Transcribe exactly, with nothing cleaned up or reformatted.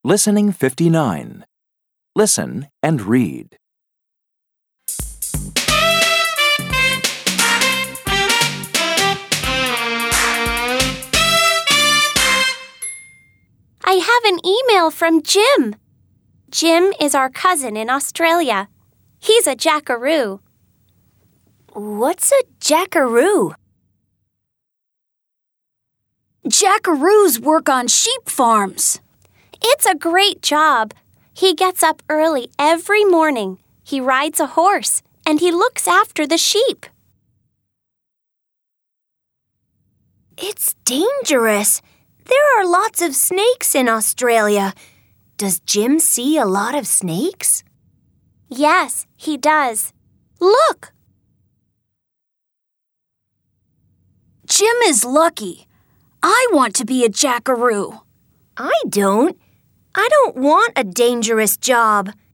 Listening fifty-nine. Listen and read. I have an email from Jim. Jim is our cousin in Australia. He's a jackaroo. What's a jackaroo? Jackaroos work on sheep farms. It's a great job. He gets up early every morning. He rides a horse, and he looks after the sheep. It's dangerous. There are lots of snakes in Australia. Does Jim see a lot of snakes? Yes, he does. Look! Jim is lucky. I want to be a jackaroo. I don't. I don't want a dangerous job.